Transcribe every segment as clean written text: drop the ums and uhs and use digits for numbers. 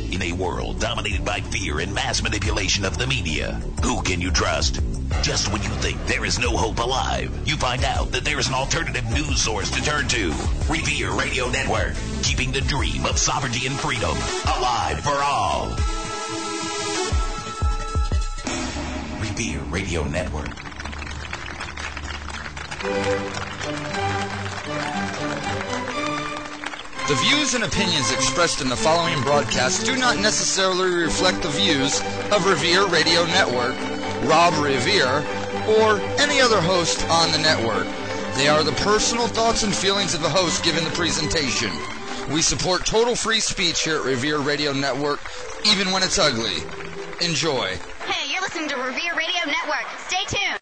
In a world dominated by fear and mass manipulation of the media, who can you trust? Just when you think there is no hope alive, you find out that there is an alternative news source to turn to. Revere Radio Network, keeping the dream of sovereignty and freedom alive for all. Revere Radio Network. The views and opinions expressed in the following broadcast do not necessarily reflect the views of Revere Radio Network, Rob Revere, or any other host on the network. They are the personal thoughts and feelings of the host given the presentation. We support total free speech here at Revere Radio Network, even when it's ugly. Enjoy. Hey, you're listening to Revere Radio Network. Stay tuned.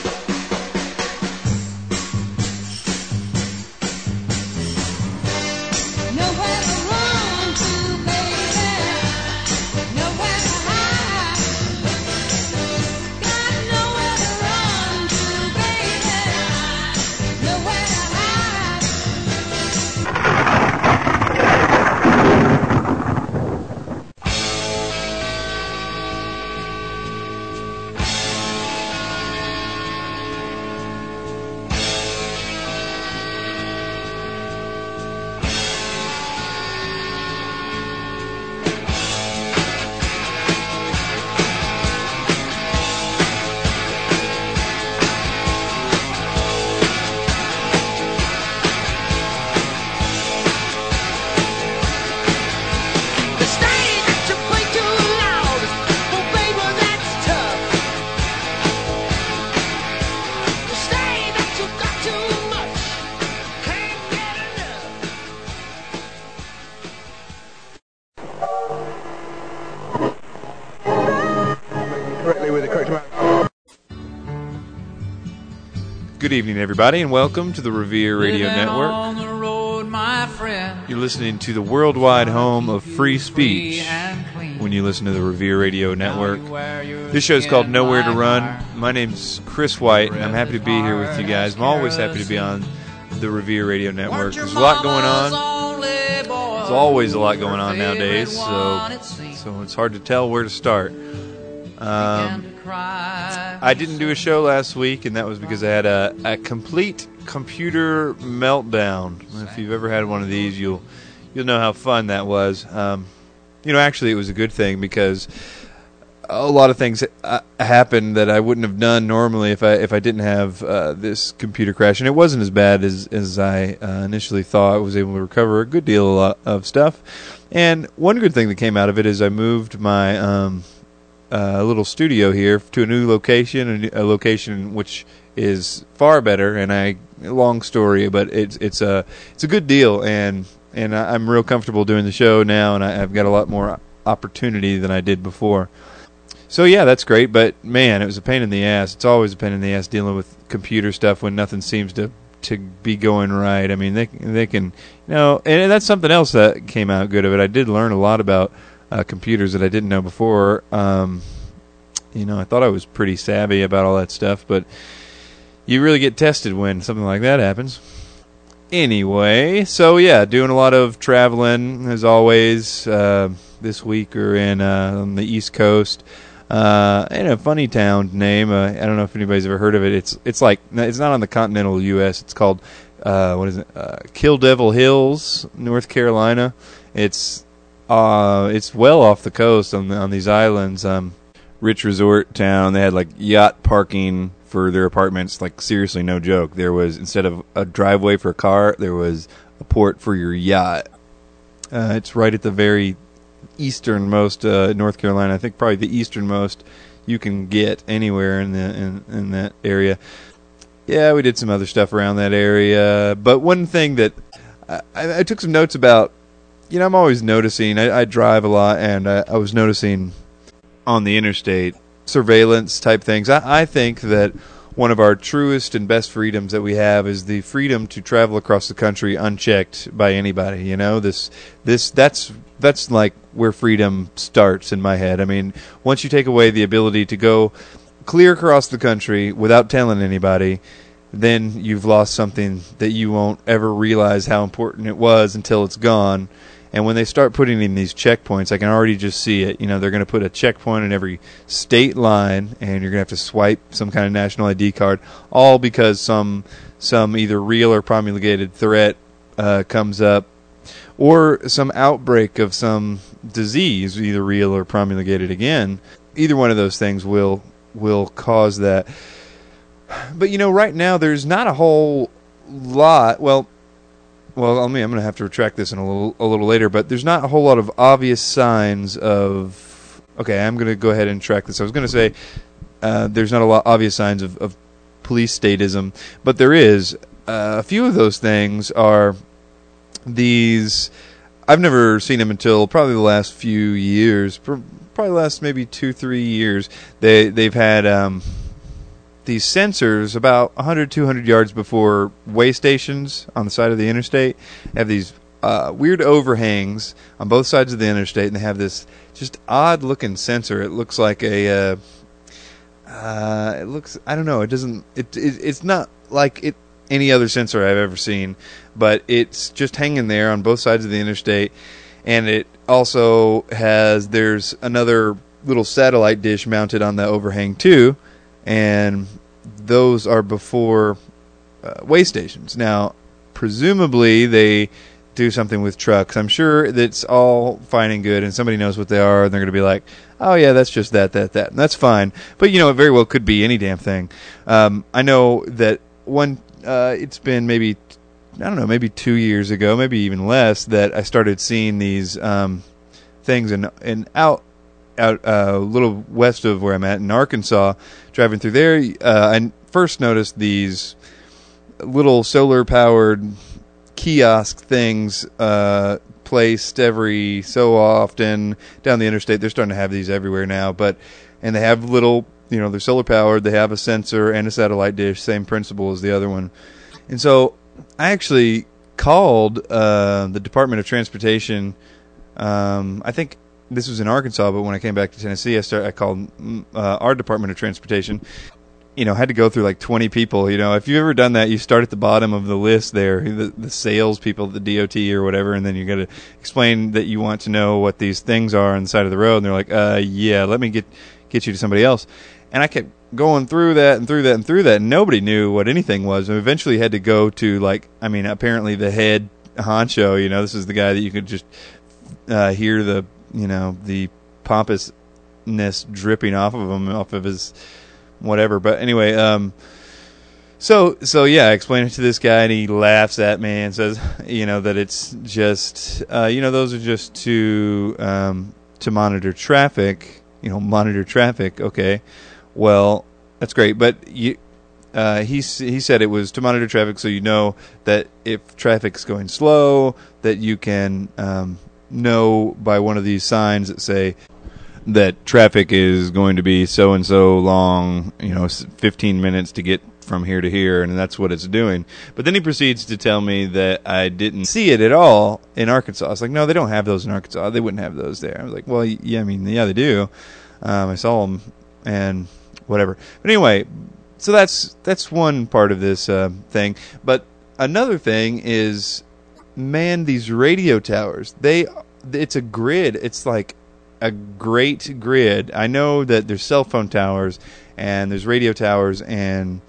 Nowhere to run to, baby. Nowhere to hide. Got nowhere to run to, baby. Nowhere to hide. The stage that you play too loud. Oh, baby, that's tough. The stage that you got too much. Can't get enough. Correctly with the correct amount. Good evening, everybody, and welcome to the Revere Radio Network. On the road, my friend. You're listening to the worldwide home of free speech when you listen to the Revere Radio Network. This show is called Nowhere to Run. My name's Chris White, and I'm happy to be here with you guys. I'm always happy to be on the Revere Radio Network. There's a lot going on. There's always a lot going on nowadays, so it's hard to tell where to start. I didn't do a show last week, and that was because I had a complete computer meltdown. If you've ever had one of these, you'll know how fun that was. Actually, it was a good thing because a lot of things happened that I wouldn't have done normally if I didn't have this computer crash. And it wasn't as bad as I initially thought. I was able to recover a good deal of stuff. And one good thing that came out of it is I moved my little studio here to a new location, a location which is far better. And long story, but it's a good deal, and I'm real comfortable doing the show now, and I've got a lot more opportunity than I did before. So yeah, that's great. But man, it was a pain in the ass. It's always a pain in the ass dealing with computer stuff when nothing seems to be going right. I mean, they can, and that's something else that came out good of it. I did learn a lot about computers that I didn't know before. I thought I was pretty savvy about all that stuff, but you really get tested when something like that happens. Anyway, so yeah, doing a lot of traveling as always. This week we're on the East Coast, in a funny town name. I don't know if anybody's ever heard of it. It's not on the continental U.S. It's called Kill Devil Hills, North Carolina. It's well off the coast on these islands. Rich resort town. They had like yacht parking for their apartments. Like seriously, no joke. There was, instead of a driveway for a car, there was a port for your yacht. It's right at the very easternmost North Carolina. I think probably the easternmost you can get anywhere in that area. Yeah, we did some other stuff around that area. But one thing that I took some notes about. I'm always noticing. I drive a lot, and I was noticing on the interstate surveillance type things. I think that one of our truest and best freedoms that we have is the freedom to travel across the country unchecked by anybody. That's like where freedom starts in my head. I mean, once you take away the ability to go clear across the country without telling anybody, then you've lost something that you won't ever realize how important it was until it's gone. And when they start putting in these checkpoints, I can already just see it. They're going to put a checkpoint in every state line, and you're going to have to swipe some kind of national ID card, all because some either real or promulgated threat comes up, or some outbreak of some disease, either real or promulgated again. Either one of those things will cause that. But right now there's not a whole lot. Well, I'm going to have to retract this in a little later. But there's not a whole lot of obvious signs of. Okay, I'm going to go ahead and track this. I was going to say there's not a lot obvious signs of police statism, but there is. A few of those things are these. I've never seen them until probably the last few years. Probably the last maybe 2-3 years. They've had these sensors about 100-200 yards before way stations on the side of the interstate. They have these weird overhangs on both sides of the interstate, and they have this just odd looking sensor. It looks like a it looks, I don't know, it doesn't, it's not like any other sensor I've ever seen, but it's just hanging there on both sides of the interstate. And it also there's another little satellite dish mounted on the overhang too, and those are before way stations. Now, presumably they do something with trucks. I'm sure that's all fine and good, and somebody knows what they are, and they're going to be like, oh yeah, that's just that, and that's fine. But it very well could be any damn thing. I know that it's been maybe 2 years ago, maybe even less, that I started seeing these things out a little west of where I'm at in Arkansas. Driving through there, I first noticed these little solar-powered kiosk things placed every so often down the interstate. They're starting to have these everywhere now, and they have little, they're solar-powered. They have a sensor and a satellite dish, same principle as the other one. And so I actually called the Department of Transportation. I think this was in Arkansas, but when I came back to Tennessee, I called our Department of Transportation. Had to go through like 20 people. If you've ever done that, you start at the bottom of the list there, the sales people at the DOT or whatever, and then you got to explain that you want to know what these things are on the side of the road, and they're like, yeah, let me get you to somebody else. And I kept going through that and through that and through that, and nobody knew what anything was. And eventually had to go to, apparently the head honcho. This is the guy that you could just hear the pompousness dripping off of him, off of his whatever. But anyway, so yeah, I explained it to this guy, and he laughs at me and says, that it's just, those are just to monitor traffic. Monitor traffic. Okay. Well, that's great, but he said it was to monitor traffic, so that if traffic's going slow, that you can know by one of these signs that say that traffic is going to be so and so long, 15 minutes to get from here to here, and that's what it's doing. But then he proceeds to tell me that I didn't see it at all in Arkansas. I was like, no, they don't have those in Arkansas. They wouldn't have those there. I was like, well, yeah, yeah, they do. I saw them, and whatever. But anyway, so that's one part of this thing. But another thing is, man, these radio towers, it's a grid. It's like a great grid. I know that there's cell phone towers, and there's radio towers, and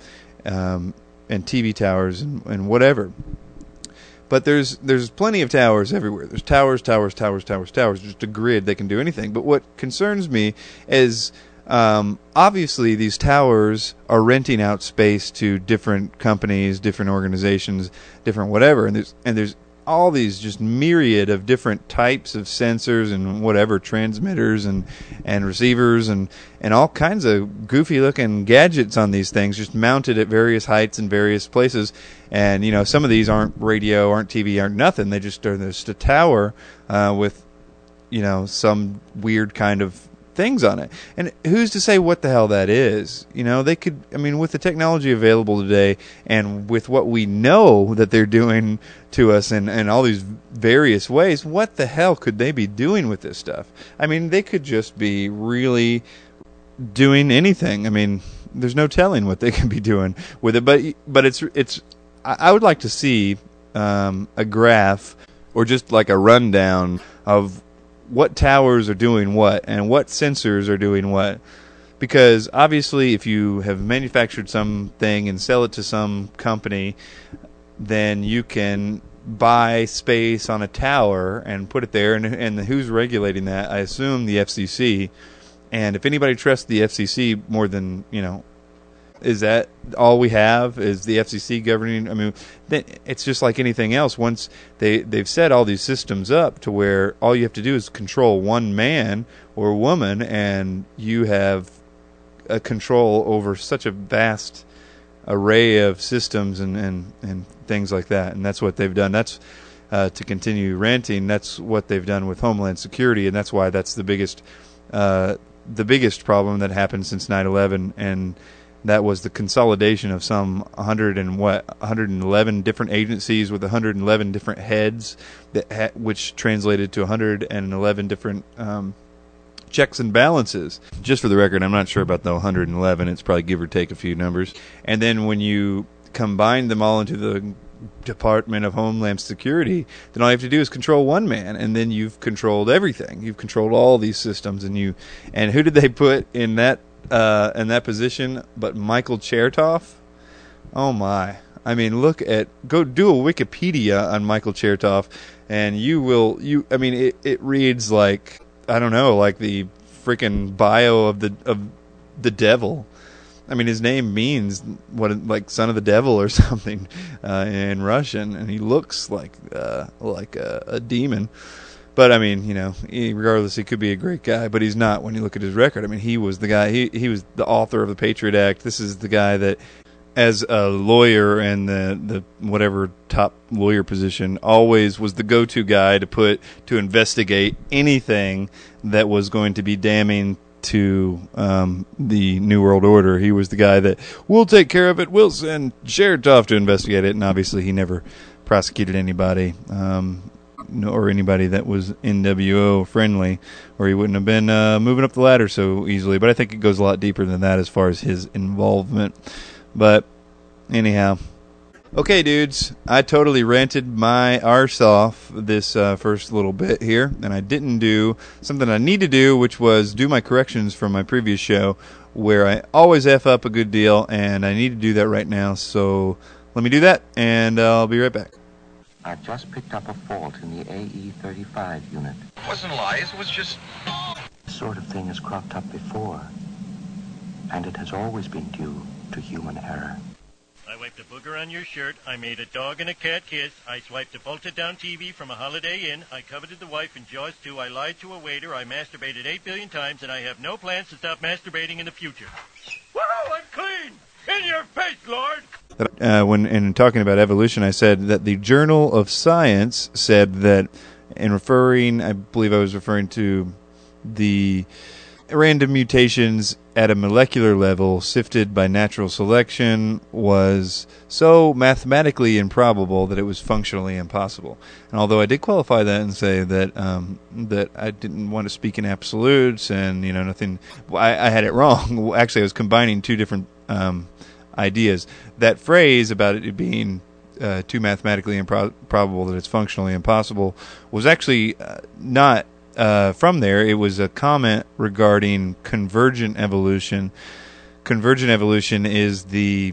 TV towers, and whatever. But there's plenty of towers everywhere. There's towers, just a grid that can do anything. But what concerns me is, obviously these towers are renting out space to different companies, different organizations, different whatever. And there's all these just myriad of different types of sensors and whatever, transmitters and receivers and all kinds of goofy looking gadgets on these things, just mounted at various heights and various places. And some of these aren't radio, aren't TV, aren't nothing. They just are just a tower with some weird kind of things on it. And who's to say what the hell that is? They could, with the technology available today and with what we know that they're doing to us in all these various ways, what the hell could they be doing with this stuff? They could just be really doing anything. There's no telling what they can be doing with it. But it's I would like to see a graph or just like a rundown of what towers are doing what and what sensors are doing what. Because obviously if you have manufactured something and sell it to some company, then you can buy space on a tower and put it there. And who's regulating that? I assume the FCC. And if anybody trusts the FCC more than, is that all we have is the FCC governing? I mean, it's just like anything else. Once they've set all these systems up to where all you have to do is control one man or woman, and you have a control over such a vast array of systems and things like that. And that's what they've done. That's to continue ranting. That's what they've done with Homeland Security, and that's why that's the biggest problem that happened since 9/11, and that was the consolidation of some 111 different agencies with 111 different heads, which translated to 111 different checks and balances. Just for the record, I'm not sure about the 111. It's probably give or take a few numbers. And then when you combine them all into the Department of Homeland Security, then all you have to do is control one man, and then you've controlled everything. You've controlled all these systems, and who did they put in that position but Michael Chertoff? Oh my. I mean, go do a Wikipedia on Michael Chertoff, and it reads like, I don't know, like the freaking bio of the devil. I mean, his name means like son of the devil or something in Russian, and he looks like a demon. But I mean, regardless, he could be a great guy, but he's not when you look at his record. I mean, he was the guy. He was the author of the Patriot Act. This is the guy that, as a lawyer and the whatever top lawyer position, always was the go-to guy to investigate anything that was going to be damning to the New World Order. He was the guy that, we'll take care of it, we'll send Chertoff to investigate it, and obviously he never prosecuted anybody, or anybody that was NWO friendly, or he wouldn't have been moving up the ladder so easily. But I think it goes a lot deeper than that as far as his involvement. But anyhow, okay, dudes, I totally ranted my arse off this first little bit here, and I didn't do something I need to do, which was do my corrections from my previous show, where I always F up a good deal, and I need to do that right now. So let me do that, and I'll be right back. I just picked up a fault in the AE-35 unit. It wasn't lies, it was just... This sort of thing has cropped up before, and it has always been due to human error. I wiped a booger on your shirt, I made a dog and a cat kiss, I swiped a bolted-down TV from a Holiday Inn, I coveted the wife in Jaws 2, I lied to a waiter, I masturbated 8 billion times, and I have no plans to stop masturbating in the future. Woohoo, I'm clean! In your face, Lord! When in talking about evolution, I said that the Journal of Science said that, I believe I was referring to the random mutations at a molecular level sifted by natural selection was so mathematically improbable that it was functionally impossible. And although I did qualify that and say that that I didn't want to speak in absolutes and nothing, I had it wrong. Actually, I was combining two different ideas. That phrase about it being too mathematically improbable that it's functionally impossible was actually not from there. It was a comment regarding convergent evolution. Convergent evolution is the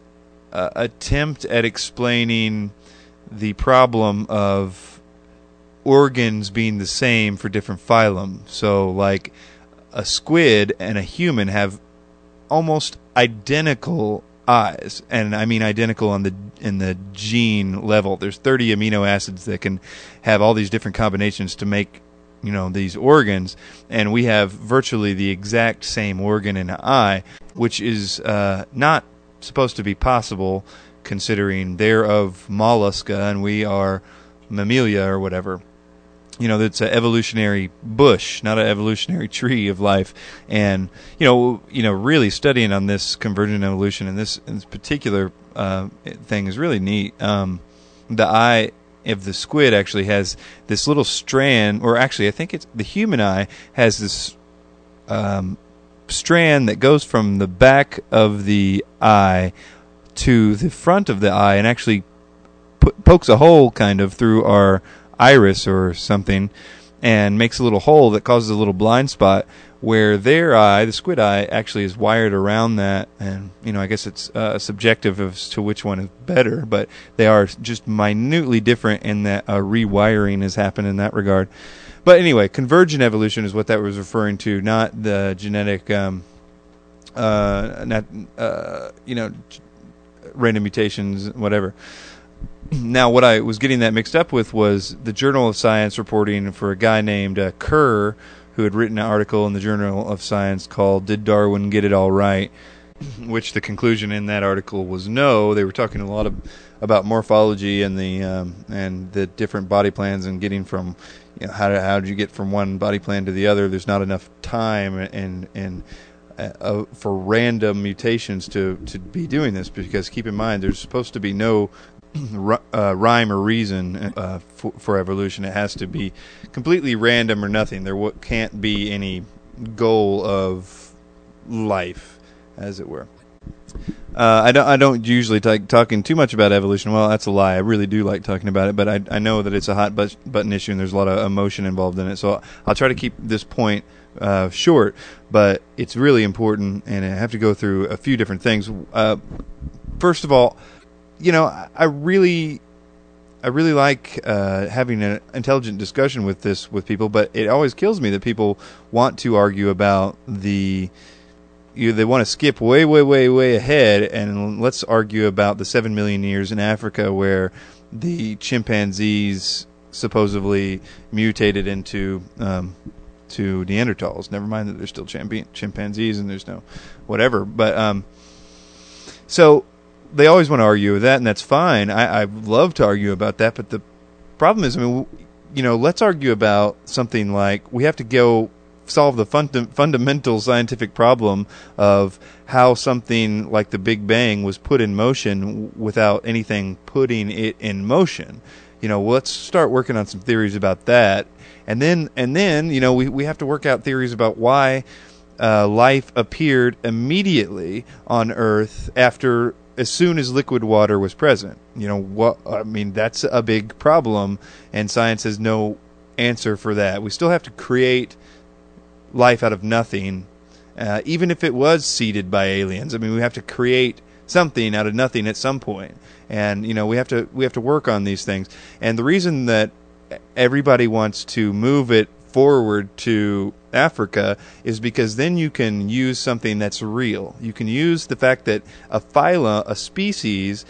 attempt at explaining the problem of organs being the same for different phylum. So, like, a squid and a human have almost identical eyes, and I mean identical in the gene level. There's 30 amino acids that can have all these different combinations to make these organs, and we have virtually the exact same organ in an eye, which is not supposed to be possible considering they're of mollusca and we are mammalia or whatever. It's an evolutionary bush, not an evolutionary tree of life. And really studying on this convergent evolution and this particular thing is really neat. The eye of the squid actually has this little strand, or actually I think it's the human eye has this strand that goes from the back of the eye to the front of the eye and actually pokes a hole kind of through our iris or something, and makes a little hole that causes a little blind spot where their eye, the squid eye, actually is wired around that. And, I guess it's subjective as to which one is better, but they are just minutely different in that rewiring has happened in that regard. But anyway, convergent evolution is what that was referring to, not the genetic, random mutations, whatever. Now, what I was getting that mixed up with was the Journal of Science reporting for a guy named Kerr, who had written an article in the Journal of Science called "Did Darwin Get It All Right?" which the conclusion in that article was no. They were talking a lot about morphology and the different body plans and getting from, how did you get from one body plan to the other? There's not enough time and for random mutations to be doing this, because keep in mind there's supposed to be no rhyme or reason for evolution. It has to be completely random or nothing. There can't be any goal of life, as it were. I don't usually like talking too much about evolution. Well, that's a lie. I really do like talking about it, but I know that it's a hot button issue and there's a lot of emotion involved in it. So I'll try to keep this point short, but it's really important, and I have to go through a few different things. First of all, I really like having an intelligent discussion with people, but it always kills me that people want to argue about they want to skip way ahead, and let's argue about the 7 million years in Africa where the chimpanzees supposedly mutated into to Neanderthals. Never mind that there's still chimpanzees and there's no whatever. But so they always want to argue with that, and that's fine. I love to argue about that, but the problem is, let's argue about something like we have to go solve the fundamental scientific problem of how something like the Big Bang was put in motion without anything putting it in motion. Let's start working on some theories about that, and then we have to work out theories about why life appeared immediately on Earth as soon as liquid water was present. That's a big problem, and science has no answer for that. We still have to create life out of nothing, even if it was seeded by aliens. We have to create something out of nothing at some point, and we have to work on these things. And the reason that everybody wants to move it forward to Africa is because then you can use something that's real. You can use the fact that a species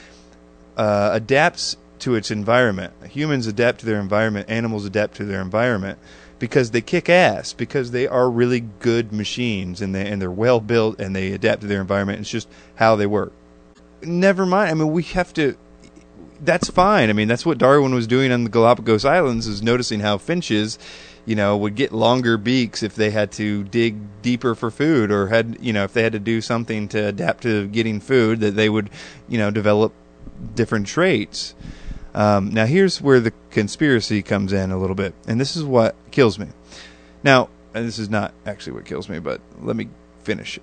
adapts to its environment. Humans adapt to their environment. Animals adapt to their environment because they kick ass, because they are really good machines, and they're well built, and they adapt to their environment. It's just how they work. Never mind. We have to. That's fine. That's what Darwin was doing on the Galapagos Islands, is noticing how finches, would get longer beaks if they had to dig deeper for food, or if they had to do something to adapt to getting food, that they would, develop different traits. Now, here's where the conspiracy comes in a little bit, and this is what kills me. Now, and this is not actually what kills me, but let me finish.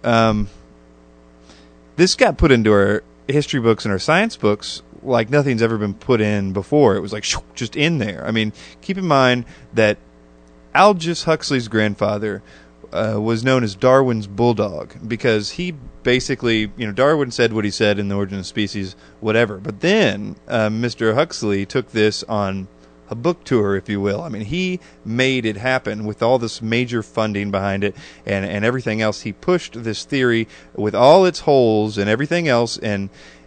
This got put into our history books and our science books like nothing's ever been put in before. It was like just in there. Keep in mind that Aldous Huxley's grandfather was known as Darwin's bulldog, because he basically, Darwin said what he said in The Origin of Species, whatever. But then Mr. Huxley took this on a book tour, if you will. He made it happen with all this major funding behind it and everything else. He pushed this theory with all its holes and everything else, and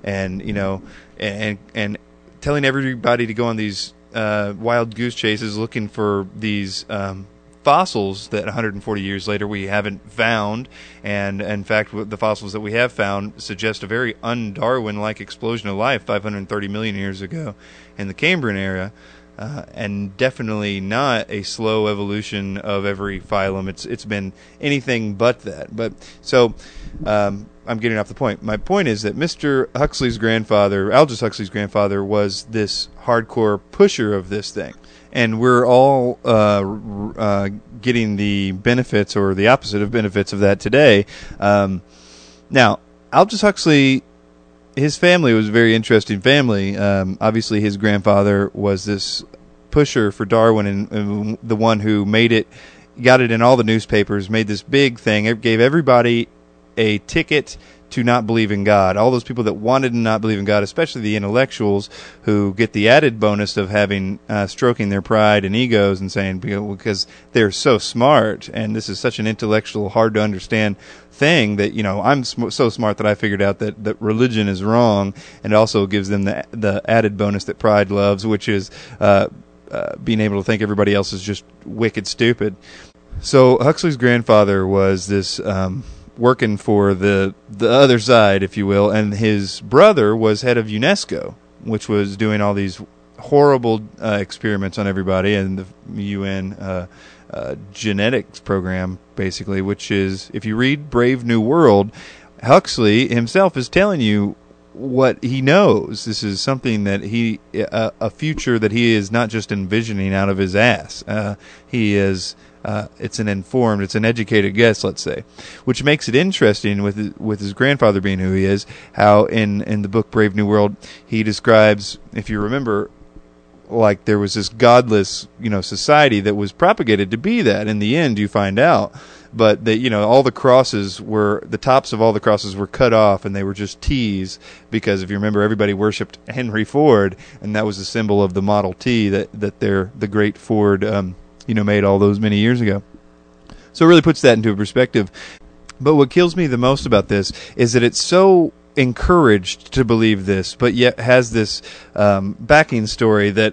telling everybody to go on these wild goose chases looking for these fossils that 140 years later we haven't found, and in fact the fossils that we have found suggest a very un-Darwin-like explosion of life 530 million years ago in the Cambrian era, and definitely not a slow evolution of every phylum. It's been anything but that. But so I'm getting off the point. My point is that Mr. Huxley's grandfather, Aldous Huxley's grandfather, was this hardcore pusher of this thing. And we're all getting the benefits, or the opposite of benefits, of that today. Now, Aldous Huxley, his family was a very interesting family. Obviously, his grandfather was this pusher for Darwin and the one who made it, got it in all the newspapers, made this big thing. It gave everybody a ticket to not believe in God. All those people that wanted to not believe in God, especially the intellectuals who get the added bonus of having stroking their pride and egos and saying, because they're so smart and this is such an intellectual, hard to understand thing that, I'm so smart that I figured out that religion is wrong, and it also gives them the added bonus that pride loves, which is being able to think everybody else is just wicked stupid. So Huxley's grandfather was this working for the other side, if you will, and his brother was head of UNESCO, which was doing all these horrible experiments on everybody, and the UN genetics program, basically, which is, if you read Brave New World, Huxley himself is telling you what he knows. This is something that a future that he is not just envisioning out of his ass. He is... it's an educated guess, let's say, which makes it interesting with his grandfather being who he is, how in the book Brave New World, he describes, if you remember, like there was this godless, society that was propagated to be that. In the end, you find out, but that, all the tops of all the crosses were cut off, and they were just T's, because if you remember, everybody worshipped Henry Ford, and that was a symbol of the Model T that the great Ford, made all those many years ago. So it really puts that into perspective. But what kills me the most about this is that it's so encouraged to believe this, but yet has this backing story that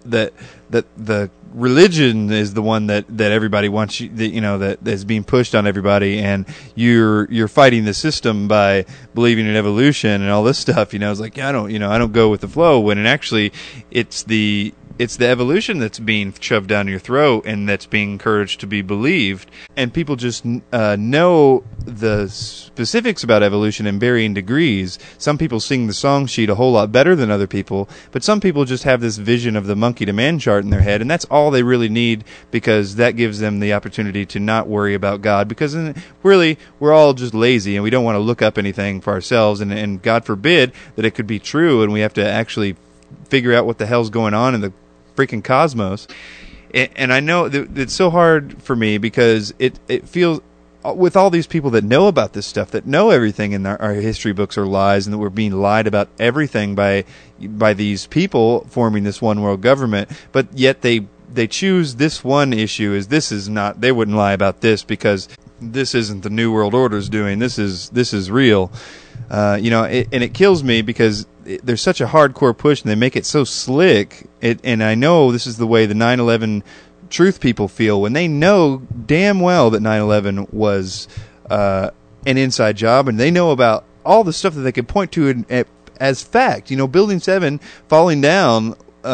the religion is the one that everybody wants you, that is being pushed on everybody, and you're fighting the system by believing in evolution and all this stuff. It's like, I don't go with the flow, when actually it's the evolution that's being shoved down your throat and that's being encouraged to be believed. And people just know the specifics about evolution in varying degrees. Some people sing the song sheet a whole lot better than other people, but some people just have this vision of the monkey to man chart in their head, and that's all they really need, because that gives them the opportunity to not worry about God, because really we're all just lazy and we don't want to look up anything for ourselves, and God forbid that it could be true and we have to actually figure out what the hell's going on in the freaking cosmos. And I know that it's so hard for me, because it feels, with all these people that know about this stuff, that know everything in our history books are lies, and that we're being lied about everything by these people forming this one world government, but yet they choose this one issue as this is not, they wouldn't lie about this because this isn't the New World Order's doing, this is real. And it kills me, because there's such a hardcore push, and they make it so slick. And I know this is the way the 9/11 truth people feel, when they know damn well that 9/11 was an inside job, and they know about all the stuff that they could point to as fact. Building 7 falling down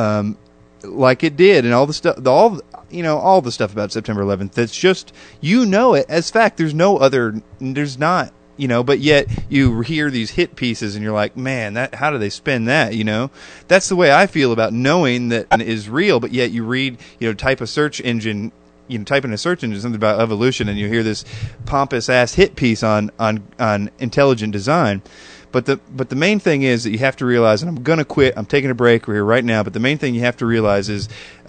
like it did, and all the stuff, all the stuff about September 11th. That's just, it as fact. There's not. But yet you hear these hit pieces and you're like, man, how do they spin that? That's the way I feel about knowing that it is real. But yet you read, type in a search engine something about evolution, and you hear this pompous ass hit piece on intelligent design. But the main thing is that you have to realize, and I'm going to quit, I'm taking a break, we're here right now, but the main thing you have to realize is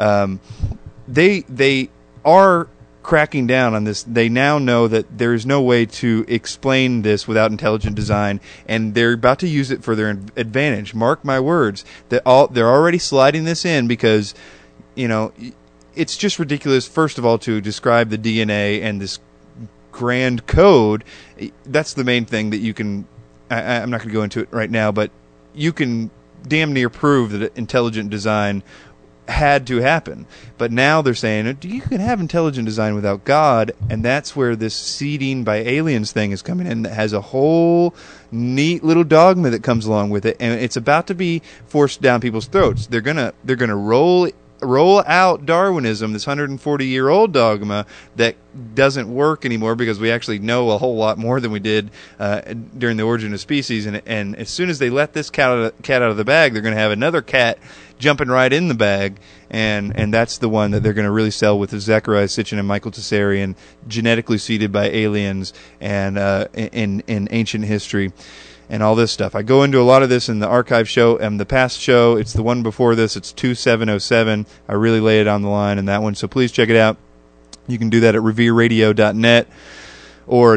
they are cracking down on this. They now know that there is no way to explain this without intelligent design, and they're about to use it for their advantage. Mark my words, they're already sliding this in, because it's just ridiculous, first of all, to describe the DNA and this grand code. That's the main thing that you can, I'm not going to go into it right now, but you can damn near prove that intelligent design had to happen. But now they're saying you can have intelligent design without God, and that's where this seeding by aliens thing is coming in, that has a whole neat little dogma that comes along with it, and it's about to be forced down people's throats. They're gonna roll out Darwinism, this 140-year-old dogma that doesn't work anymore, because we actually know a whole lot more than we did during the origin of species. And as soon as they let this cat out of the bag, they're going to have another cat jumping right in the bag, and that's the one that they're going to really sell with Zecharia Sitchin and Michael Tsarian, genetically seeded by aliens and in ancient history. and all this stuff. I go into a lot of this in the archive show, and the past show, it's the one before this, it's 2707. I really lay it on the line in that one, so please check it out. You can do that at revereradio.net or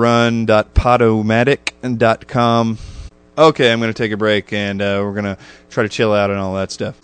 nowheretoRun.podomatic.com. Okay, I'm going to take a break, and we're going to try to chill out and all that stuff.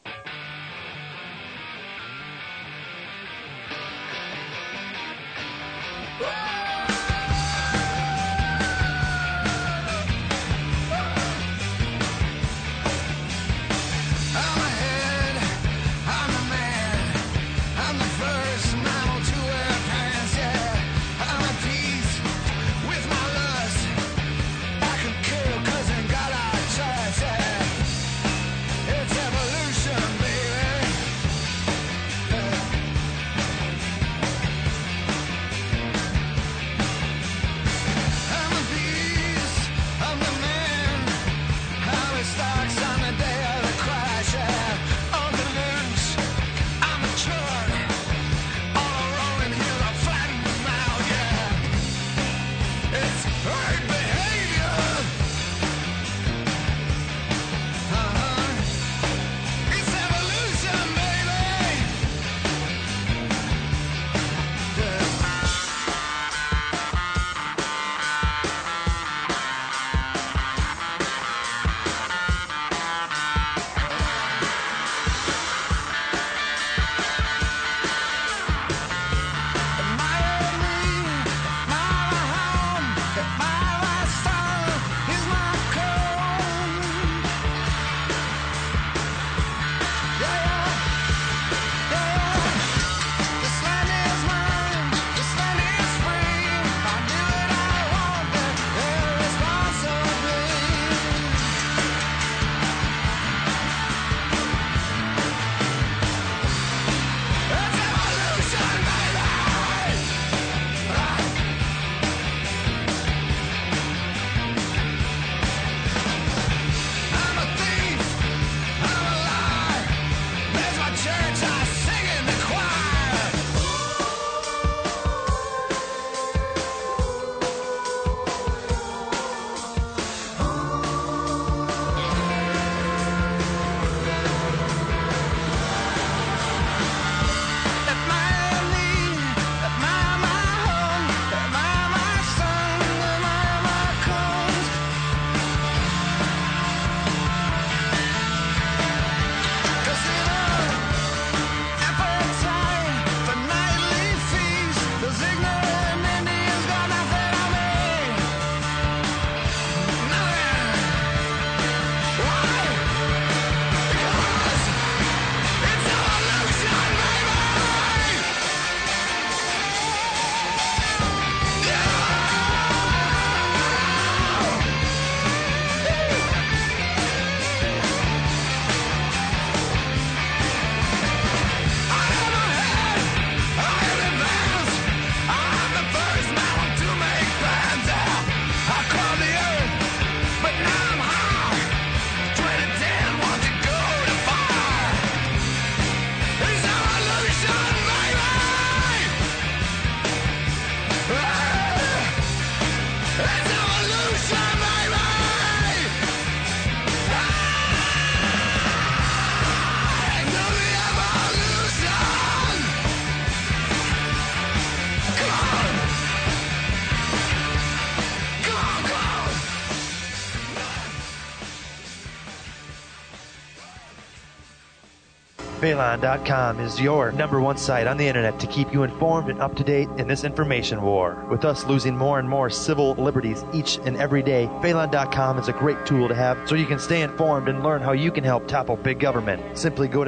Phelan.com is your #1 site on the internet to keep you informed and up to date in this information war. With us losing more and more civil liberties each and every day, Phelan.com is a great tool to have so you can stay informed and learn how you can help topple big government. Simply go to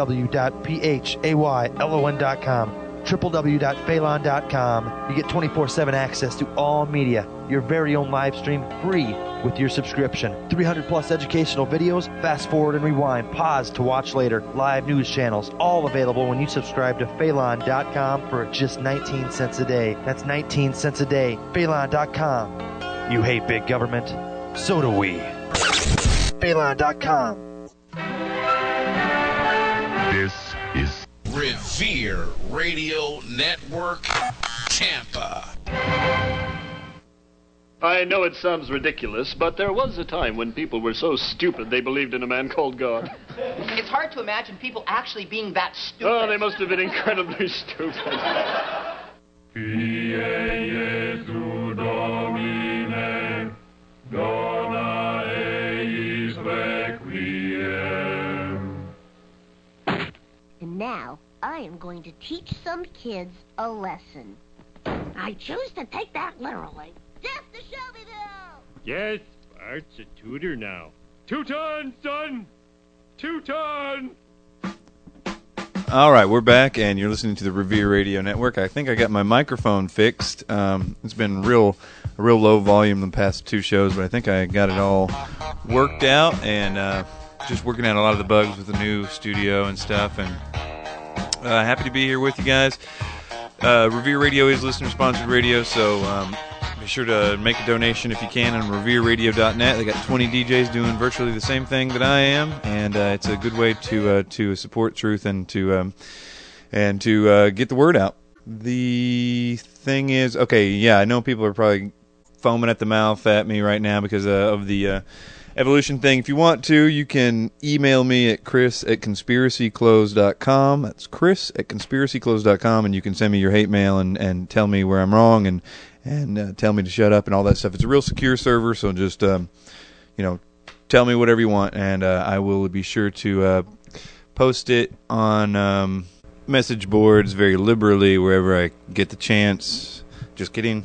www.phaylon.com. www.phelan.com. You get 24/7 access to all media, your very own live stream free with your subscription. 300 plus educational videos, fast forward and rewind, pause to watch later, live news channels, all available when you subscribe to Phelan.com for just 19 cents a day. That's 19 cents a day. Phelan.com. You hate big government? So do we. Phelan.com. This is Revere Radio Network, Tampa. I know it sounds ridiculous, but there was a time when people were so stupid they believed in a man called God. It's hard to imagine people actually being that stupid. Oh, they must have been incredibly stupid. Jesu Domine, dona eis requiem. And now, I am going to teach some kids a lesson. I choose to take that literally. Death to Shelbyville! Yes, Art's a tutor now. Teuton, son! Teuton! All right, we're back, and you're listening to the Revere Radio Network. I think I got my microphone fixed. It's been a real low volume the past two shows, but I think I got it all worked out, and just working out a lot of the bugs with the new studio and stuff, and happy to be here with you guys. Revere Radio is listener-sponsored radio, so be sure to make a donation if you can on revereradio.net. They got 20 DJs doing virtually the same thing that I am, and it's a good way to support truth and to get the word out. The thing is, okay, yeah, I know people are probably foaming at the mouth at me right now because of the evolution thing. If you want to, you can email me at chris@conspiracyclothes.com. That's chris@conspiracyclothes.com, and you can send me your hate mail and tell me where I'm wrong and tell me to shut up and all that stuff. It's a real secure server, so just tell me whatever you want, and I will be sure to post it on message boards very liberally wherever I get the chance. Just kidding.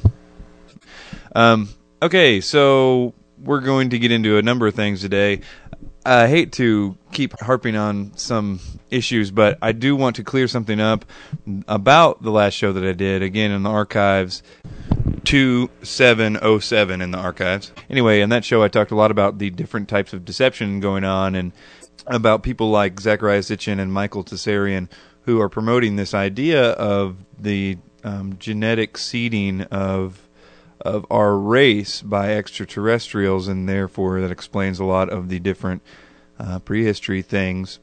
Okay, so we're going to get into a number of things today. I hate to keep harping on some issues, but I do want to clear something up about the last show that I did, again in the archives, 2707 in the archives. Anyway, in that show I talked a lot about the different types of deception going on and about people like Zachariah Sitchin and Michael Tessarian who are promoting this idea of the genetic seeding of our race by extraterrestrials, and therefore that explains a lot of the different prehistory things.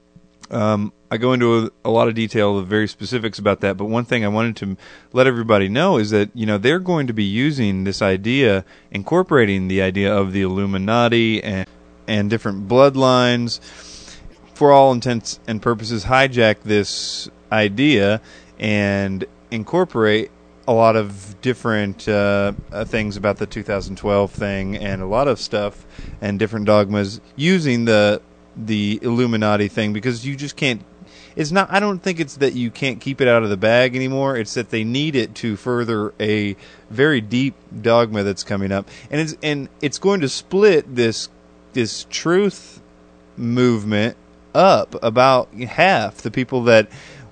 I go into a lot of detail, the very specifics about that, but one thing I wanted to let everybody know is that, they're going to be using this idea, incorporating the idea of the Illuminati and different bloodlines, for all intents and purposes, hijack this idea and incorporate a lot of different things about the 2012 thing and a lot of stuff and different dogmas using the Illuminati thing, because you just can't. It's not. I don't think it's that you can't keep it out of the bag anymore. It's that they need it to further a very deep dogma that's coming up, and it's going to split this truth movement up. About half the people that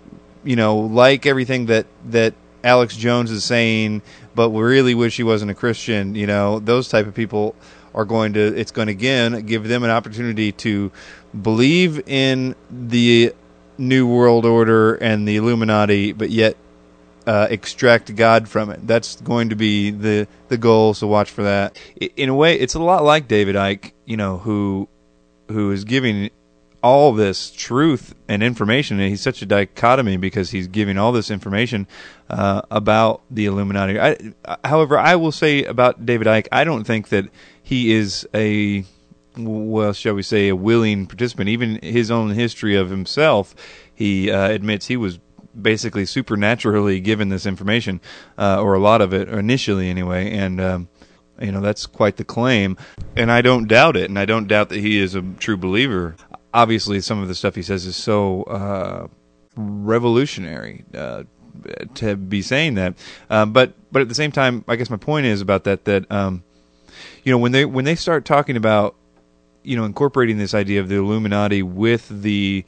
like everything that Alex Jones is saying, but we really wish he wasn't a Christian, those type of people are it's going to again give them an opportunity to believe in the New World Order and the Illuminati, but yet extract God from it. That's going to be the goal, so watch for that. In a way, it's a lot like David Icke, who is giving all this truth and information, and he's such a dichotomy because he's giving all this information about the Illuminati. However, I will say about David Icke, I don't think that he is a willing participant. Even his own history of himself, he admits he was basically supernaturally given this information, or a lot of it, initially anyway, and that's quite the claim, and I don't doubt it, and I don't doubt that he is a true believer. Obviously, some of the stuff he says is so revolutionary to be saying that, but at the same time, I guess my point is about that when they start talking about incorporating this idea of the Illuminati with the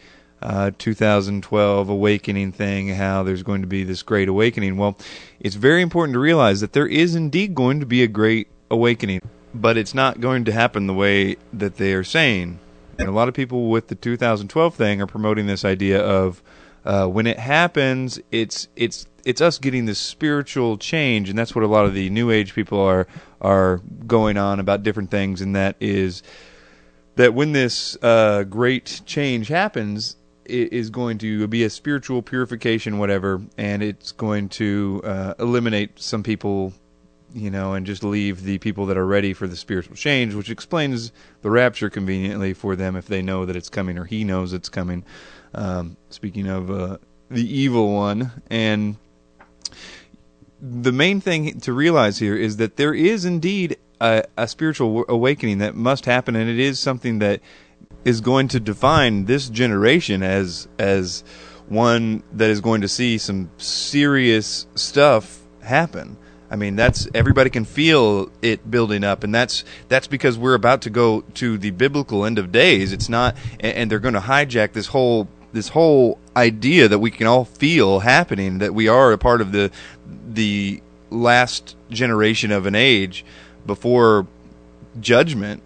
2012 awakening thing, how there's going to be this great awakening. Well, it's very important to realize that there is indeed going to be a great awakening, but it's not going to happen the way that they are saying. And a lot of people with the 2012 thing are promoting this idea of when it happens, it's us getting this spiritual change, and that's what a lot of the New Age people are going on about different things, and that is that when this great change happens, it is going to be a spiritual purification, whatever, and it's going to eliminate some people and just leave the people that are ready for the spiritual change, which explains the rapture conveniently for them if they know that it's coming, or he knows it's coming. Speaking of the evil one, and the main thing to realize here is that there is indeed a spiritual awakening that must happen, and it is something that is going to define this generation as one that is going to see some serious stuff happen. I mean, everybody can feel it building up, and that's because we're about to go to the biblical end of days. It's not, and they're going to hijack this whole idea that we can all feel happening, that we are a part of the last generation of an age before judgment.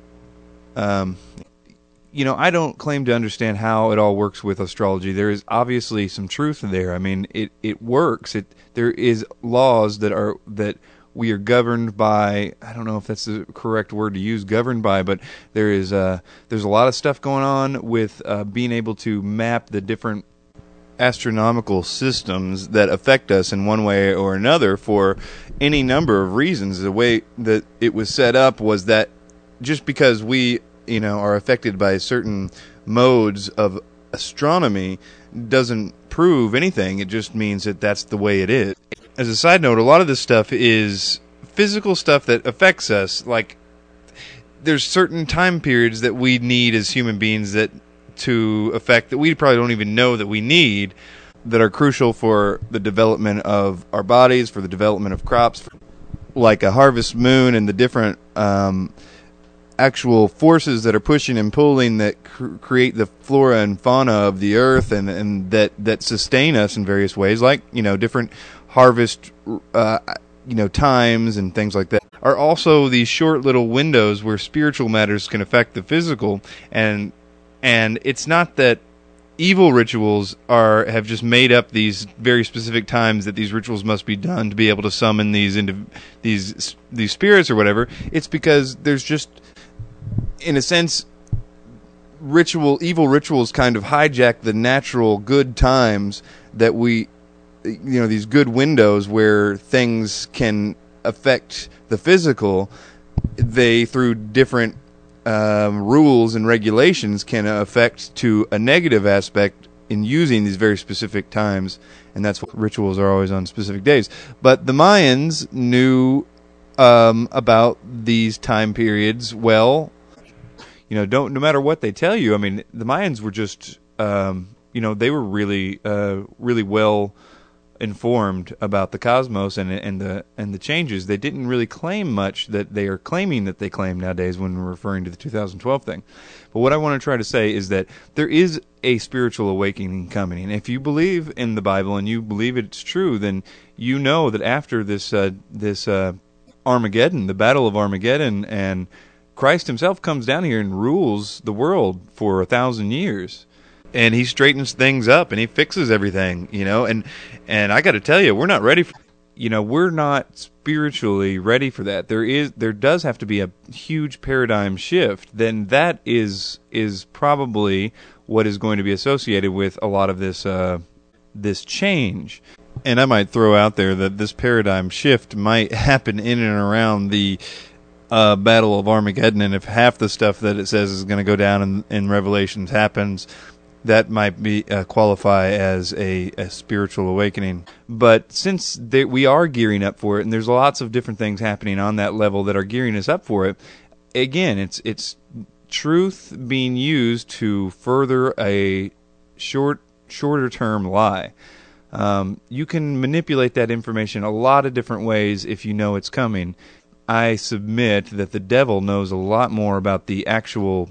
I don't claim to understand how it all works with astrology. There is obviously some truth there. I mean, it works. There is laws that we are governed by. I don't know if that's the correct word to use, governed by, but there's a lot of stuff going on with being able to map the different astronomical systems that affect us in one way or another for any number of reasons. The way that it was set up was that just because we are affected by certain modes of astronomy doesn't prove anything. It just means that that's the way it is. As a side note, a lot of this stuff is physical stuff that affects us. Like, there's certain time periods that we need as human beings that we probably don't even know that we need, that are crucial for the development of our bodies, for the development of crops, like a harvest moon and the different actual forces that are pushing and pulling that create the flora and fauna of the earth, and that sustain us in various ways, like different harvest times and things like that, are also these short little windows where spiritual matters can affect the physical. And it's not that evil rituals have just made up these very specific times that these rituals must be done to be able to summon these spirits or whatever. It's because there's just, in a sense, evil rituals kind of hijack the natural good times that these good windows where things can affect the physical. They, through different rules and regulations, can affect to a negative aspect in using these very specific times, and that's what rituals are always on specific days. But the Mayans knew about these time periods well. No matter what they tell you, I mean, the Mayans were just, they were really, really well informed about the cosmos and the changes. They didn't really claim much that they are claiming that they claim nowadays when we're referring to the 2012 thing. But what I want to try to say is that there is a spiritual awakening coming, and if you believe in the Bible and you believe it's true, then you know that after this Armageddon, the Battle of Armageddon, and Christ himself comes down here and rules the world for 1,000 years. And he straightens things up and he fixes everything, and I got to tell you, we're not ready for, we're not spiritually ready for that. There does have to be a huge paradigm shift. Then that is probably what is going to be associated with a lot of this change. And I might throw out there that this paradigm shift might happen in and around the Battle of Armageddon, and if half the stuff that it says is going to go down in Revelations happens, that might be qualify as a spiritual awakening. But since we are gearing up for it, and there's lots of different things happening on that level that are gearing us up for it, again, it's truth being used to further a shorter term lie. You can manipulate that information a lot of different ways if you know it's coming. I submit that the devil knows a lot more about the actual,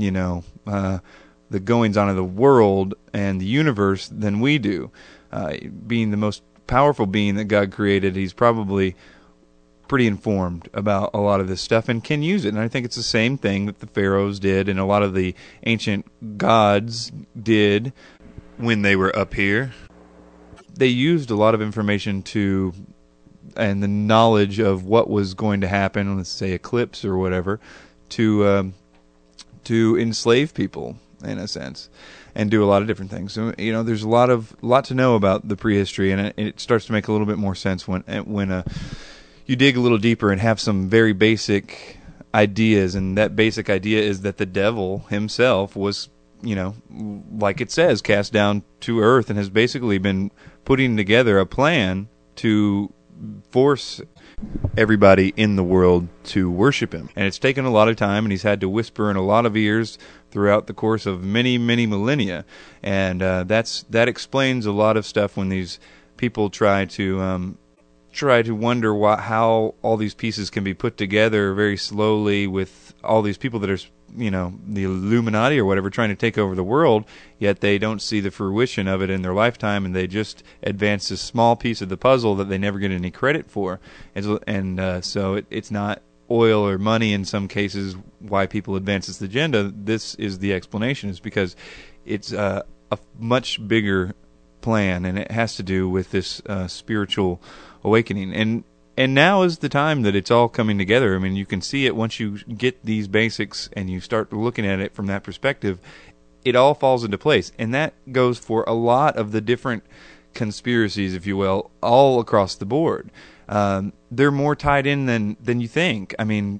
the goings-on of the world and the universe than we do. Being the most powerful being that God created, he's probably pretty informed about a lot of this stuff and can use it. And I think it's the same thing that the pharaohs did and a lot of the ancient gods did when they were up here. They used a lot of information and the knowledge of what was going to happen, let's say eclipse or whatever, to enslave people, in a sense, and do a lot of different things. So, there's a lot to know about the prehistory, and it starts to make a little bit more sense when you dig a little deeper and have some very basic ideas, and that basic idea is that the devil himself was, like it says, cast down to earth and has basically been putting together a plan to force everybody in the world to worship him. And it's taken a lot of time, and he's had to whisper in a lot of ears throughout the course of many, many millennia. And that explains a lot of stuff when these people try to wonder how all these pieces can be put together very slowly with all these people that are, the Illuminati or whatever, trying to take over the world, yet they don't see the fruition of it in their lifetime, and they just advance this small piece of the puzzle that they never get any credit for. And so it's not oil or money in some cases why people advance this agenda. This is the explanation, is because it's a much bigger plan, and it has to do with this spiritual awakening. And now is the time that it's all coming together. I mean, you can see it once you get these basics and you start looking at it from that perspective. It all falls into place. And that goes for a lot of the different conspiracies, if you will, all across the board. They're more tied in than you think. I mean,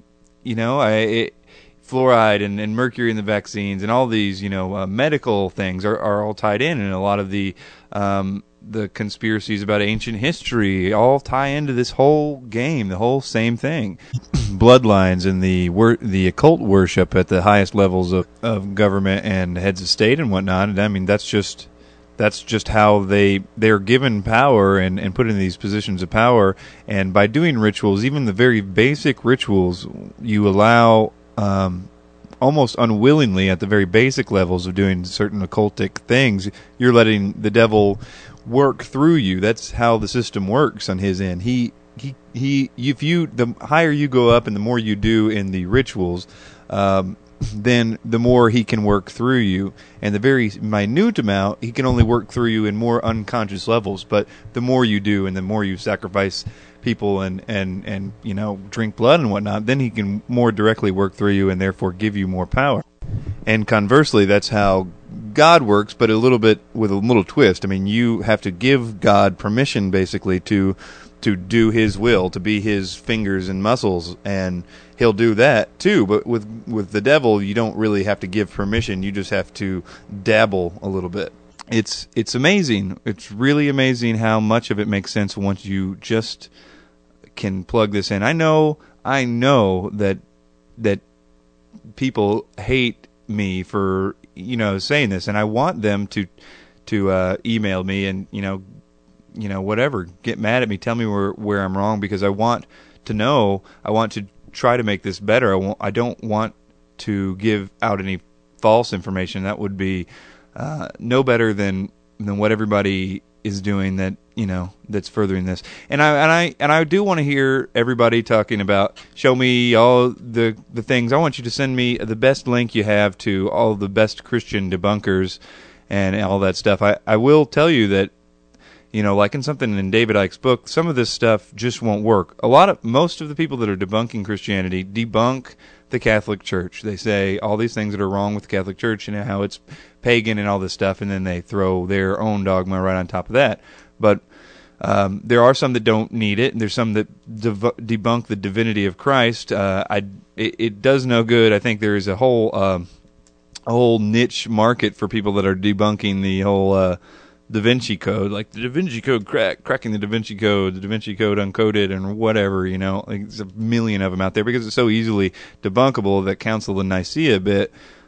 fluoride and mercury in the vaccines and all these, medical things are all tied in, and a lot of the conspiracies about ancient history all tie into this whole game, the whole same thing. Bloodlines and the occult worship at the highest levels of government and heads of state and whatnot. And I mean, that's just how they're given power and put in these positions of power. And by doing rituals, even the very basic rituals, you allow almost unwillingly at the very basic levels of doing certain occultic things, you're letting the devil work through you. That's how the system works on his end. The higher you go up and the more you do in the rituals, then the more he can work through you. And the very minute amount, he can only work through you in more unconscious levels. But the more you do and the more you sacrifice people and drink blood and whatnot, then he can more directly work through you and therefore give you more power. And conversely, that's how God works, but a little bit with a little twist. I mean, you have to give God permission basically to do his will, to be his fingers and muscles, and he'll do that too. But with the devil, you don't really have to give permission. You just have to dabble a little bit. It's amazing. It's really amazing how much of it makes sense once you just can plug this in. I know that people hate me for saying this, and I want them to email me and whatever, get mad at me, tell me where I'm wrong, because I want to know. I want to try to make this better. I don't want to give out any false information. That would be no better than what everybody is doing that's furthering this. And I do want to hear everybody talking about, show me all the things. I want you to send me the best link you have to all the best Christian debunkers and all that stuff. I will tell you that, like in something in David Icke's book, some of this stuff just won't work. Most of the people that are debunking Christianity debunk the Catholic Church. They say all these things that are wrong with the Catholic Church and how it's pagan and all this stuff, and then they throw their own dogma right on top of that. But there are some that don't need it, and there's some that debunk the divinity of Christ. It does no good. I think there is a whole niche market for people that are debunking the whole Da Vinci Code, like the Da Vinci Code cracking the Da Vinci Code, the Da Vinci Code uncoded, and whatever, like there's a million of them out there because it's so easily debunkable, that Council of Nicaea bit.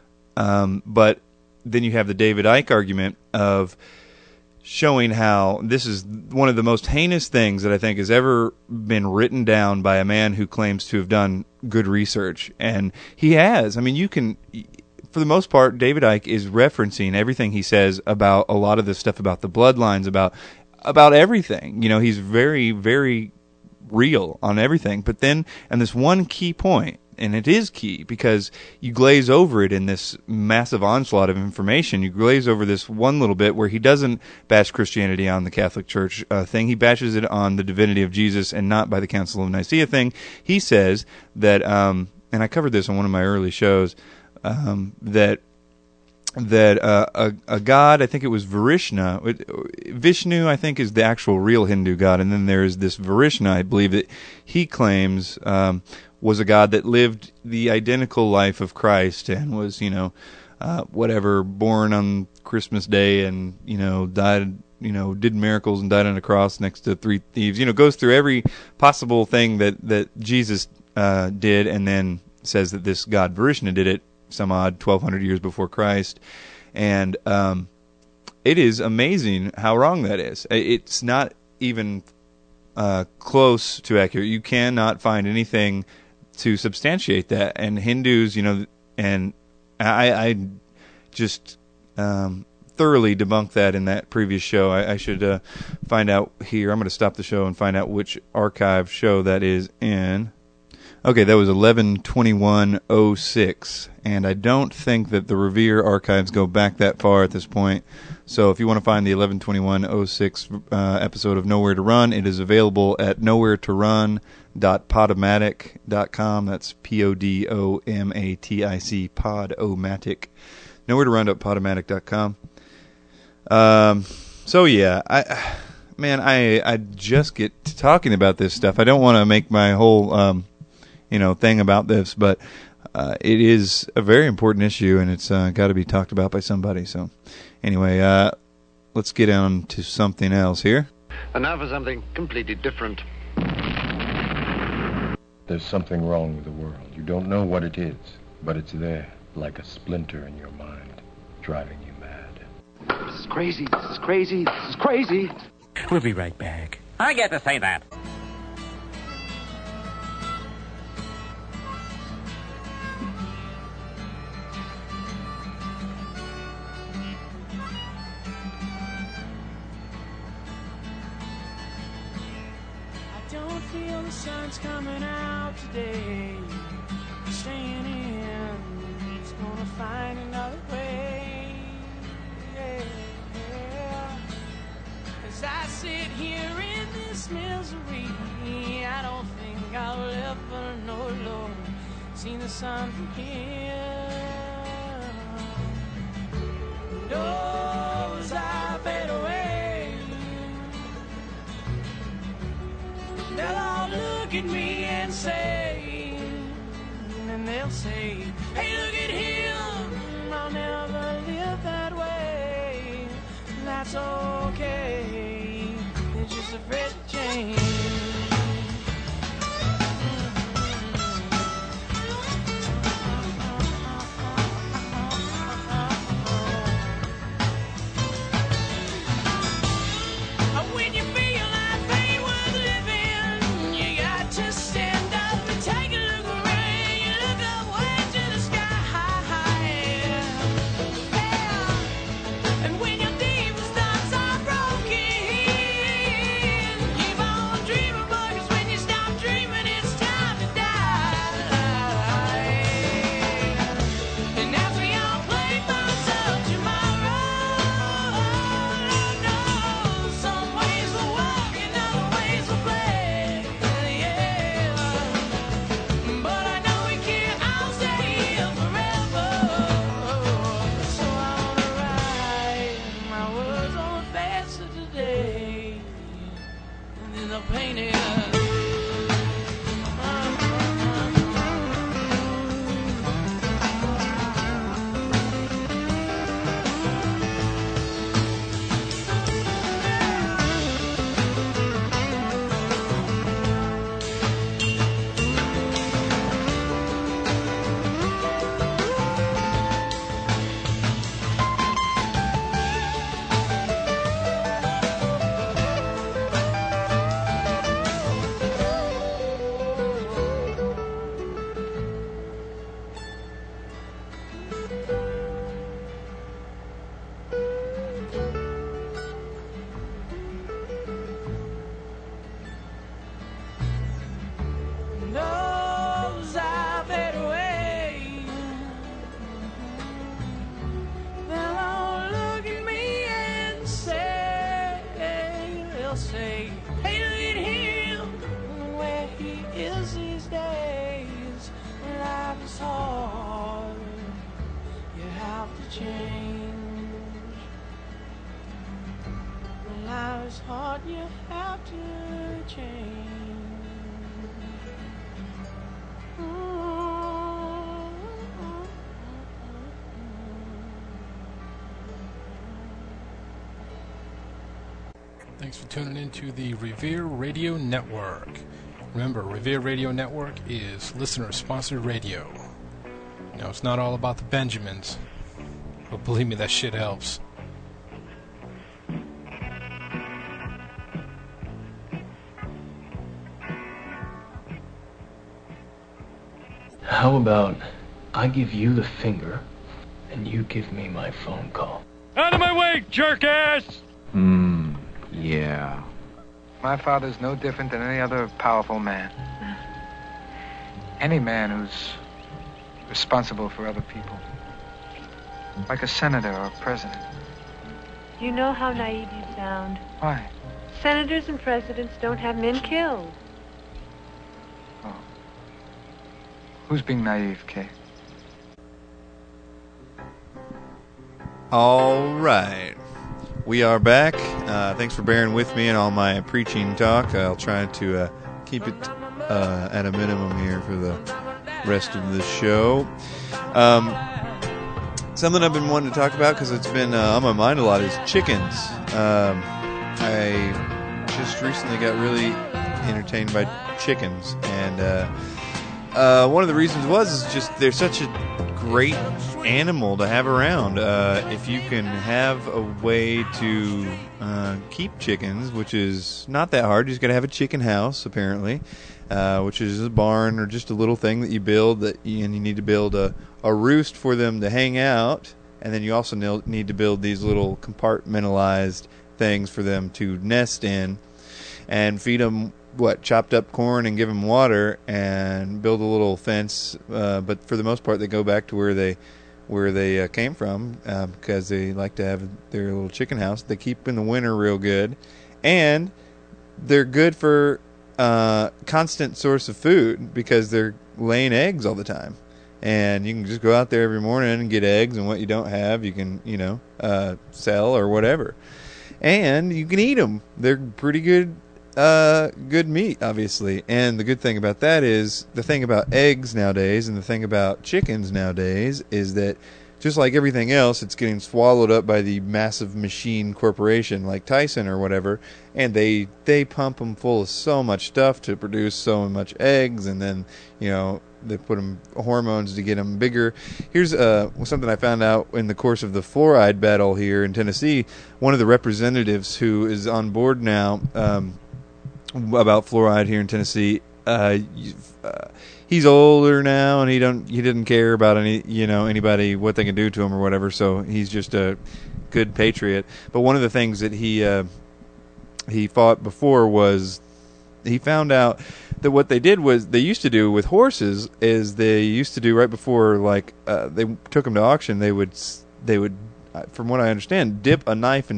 But then you have the David Icke argument of showing how this is one of the most heinous things that I think has ever been written down by a man who claims to have done good research. And he has. I mean, you can... For the most part, David Icke is referencing everything he says about a lot of this stuff about the bloodlines, about everything. He's very, very real on everything. But then, and this one key point, and it is key because you glaze over it in this massive onslaught of information. You glaze over this one little bit where he doesn't bash Christianity on the Catholic Church thing. He bashes it on the divinity of Jesus and not by the Council of Nicaea thing. He says that, and I covered this on one of my early shows, that that a god, I think it was Varishna, Vishnu, I think, is the actual real Hindu god, and then there's this Varishna, I believe, that he claims was a god that lived the identical life of Christ and was, born on Christmas Day and, died, did miracles and died on a cross next to three thieves, goes through every possible thing that Jesus did, and then says that this god Varishna did it some odd 1,200 years before Christ. And it is amazing how wrong that is. It's not even close to accurate. You cannot find anything to substantiate that. And Hindus, and I just thoroughly debunked that in that previous show. I should find out here. I'm going to stop the show and find out which archive show that is in. Okay, that was 11/21/06, and I don't think that the Revere archives go back that far at this point. So if you want to find the 11/21/06 episode of Nowhere to Run, it is available at nowheretorun.podomatic.com. That's PODOMATIC, Podomatic. Nowheretorun.podomatic.com. So yeah, I just get to talking about this stuff. I don't want to make my whole thing about this, but it is a very important issue, and it's got to be talked about by somebody. So anyway, let's get on to something else here. And now for something completely different. There's something wrong with the world. You don't know what it is, but it's there, like a splinter in your mind, driving you mad. This is crazy. This is crazy. This is crazy. We'll be right back. I get to say that. The sun's coming out today. Staying in, it's gonna find another way. As I sit here in this misery, I don't think I'll ever know, Lord, see the sun from here. Those I fade away, they'll all look at me and say, and they'll say, hey, look at him, I'll never live that way. That's okay, they're just afraid to change. When you feel life ain't worth living, you got to stand up and take a look around. You look up way to the sky, yeah. And when your deepest thoughts are broken, keep on dreaming, boy, 'cause when you stop dreaming, it's time to die. And as we all play for some tomorrow, some ways will work and other ways will play, yeah. But I know we can't all stay here forever. So I wanna write my words on the face of today, and then I'll paint it. Those I fade away, they'll all look at me and say, they'll say, hey, look at him, where he is these days. Life is hard, you have to change. When life's hard, you have to change. Thanks for tuning in to the Revere Radio Network. Remember, Revere Radio Network is listener-sponsored radio. Now, it's not all about the Benjamins, but believe me, that shit helps. How about I give you the finger, and you give me my phone call? Out of my way, jerk-ass! Yeah. My father's no different than any other powerful man. Any man who's responsible for other people. Like a senator or a president. You know how naive you sound. Why? Senators and presidents don't have men killed. Who's being naive, Kay? All right. We are back. Thanks for bearing with me and all my preaching talk. I'll try to keep it at a minimum here for the rest of the show. Something I've been wanting to talk about because it's been on my mind a lot is chickens. I just recently got really entertained by chickens, and one of the reasons is just they're such a great animal to have around. If you can have a way to keep chickens, which is not that hard, you just got to have a chicken house, apparently, which is a barn or just a little thing that you build, and you need to build a roost for them to hang out, and then you also need to build these little compartmentalized things for them to nest in, and feed them chopped up corn and give them water, and build a little fence. But for the most part, they go back to where they came from, because they like to have their little chicken house. They keep in the winter real good, and they're good for constant source of food because they're laying eggs all the time. And you can just go out there every morning and get eggs, and what you don't have, you can, sell or whatever. And you can eat them. They're pretty good meat, obviously. And the good thing about that is, the thing about eggs nowadays and the thing about chickens nowadays is that just like everything else, it's getting swallowed up by the massive machine corporation like Tyson or whatever, and they pump them full of so much stuff to produce so much eggs, and then, they put them hormones to get them bigger. Here's something I found out in the course of the fluoride battle here in Tennessee. One of the representatives who is on board now about fluoride here in Tennessee, he's older now, and he didn't care about anybody, what they can do to him or whatever, so he's just a good patriot. But one of the things that he fought before was, he found out that what they used to do with horses is they used to do right before, they took them to auction, they would from what I understand, dip a knife